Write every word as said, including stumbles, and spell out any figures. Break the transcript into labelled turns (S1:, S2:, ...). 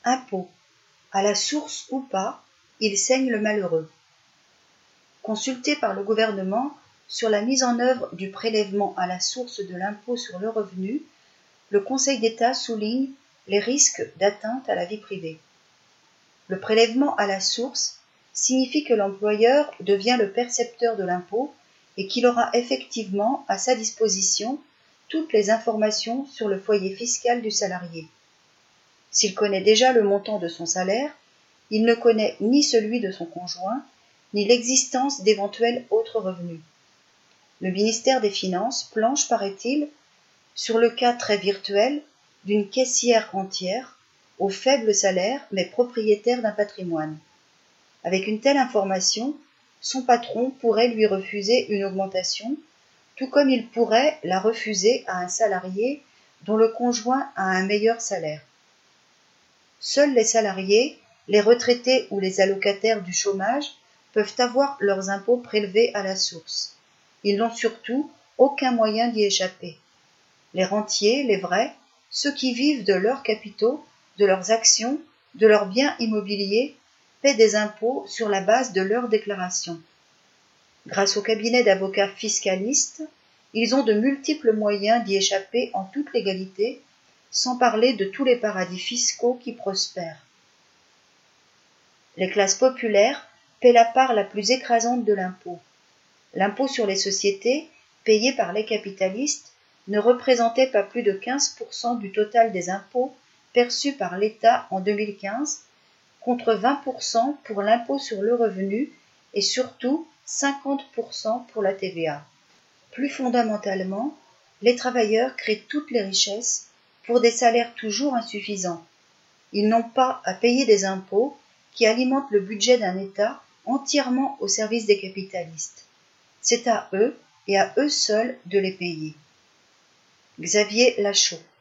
S1: Impôt. À la source ou pas, il saigne le malheureux. Consulté par le gouvernement sur la mise en œuvre du prélèvement à la source de l'impôt sur le revenu, le Conseil d'État souligne les risques d'atteinte à la vie privée. Le prélèvement à la source signifie que l'employeur devient le percepteur de l'impôt et qu'il aura effectivement à sa disposition toutes les informations sur le foyer fiscal du salarié. S'il connaît déjà le montant de son salaire, il ne connaît ni celui de son conjoint, ni l'existence d'éventuels autres revenus. Le ministère des Finances planche, paraît-il, sur le cas très virtuel d'une caissière entière, au faible salaire mais propriétaire d'un patrimoine. Avec une telle information, son patron pourrait lui refuser une augmentation, tout comme il pourrait la refuser à un salarié dont le conjoint a un meilleur salaire. Seuls les salariés, les retraités ou les allocataires du chômage peuvent avoir leurs impôts prélevés à la source. Ils n'ont surtout aucun moyen d'y échapper. Les rentiers, les vrais, ceux qui vivent de leurs capitaux, de leurs actions, de leurs biens immobiliers, paient des impôts sur la base de leurs déclarations. Grâce au cabinet d'avocats fiscalistes, ils ont de multiples moyens d'y échapper en toute légalité, sans parler de tous les paradis fiscaux qui prospèrent. Les classes populaires paient la part la plus écrasante de l'impôt. L'impôt sur les sociétés, payé par les capitalistes, ne représentait pas plus de quinze pour cent du total des impôts perçus par l'État en deux mille quinze, contre vingt pour cent pour l'impôt sur le revenu et surtout cinquante pour cent pour la T V A. Plus fondamentalement, les travailleurs créent toutes les richesses pour des salaires toujours insuffisants. Ils n'ont pas à payer des impôts qui alimentent le budget d'un État entièrement au service des capitalistes. C'est à eux et à eux seuls de les payer. Xavier Lachaud.